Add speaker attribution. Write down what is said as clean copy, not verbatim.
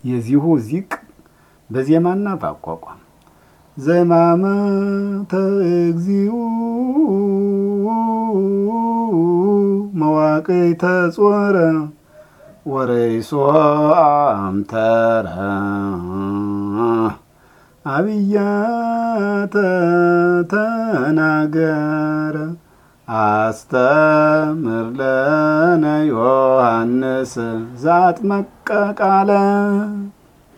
Speaker 1: የዚሁ ዚቅ በዜማና በአቋቋም ዘማመተ እግዚኡ መዋቅይተ ጾረ ወረይሶ አምተረ አብያተ ተናገረ አስተምር ለነ ዮሐንስ ዘአጥመቀ ቃለ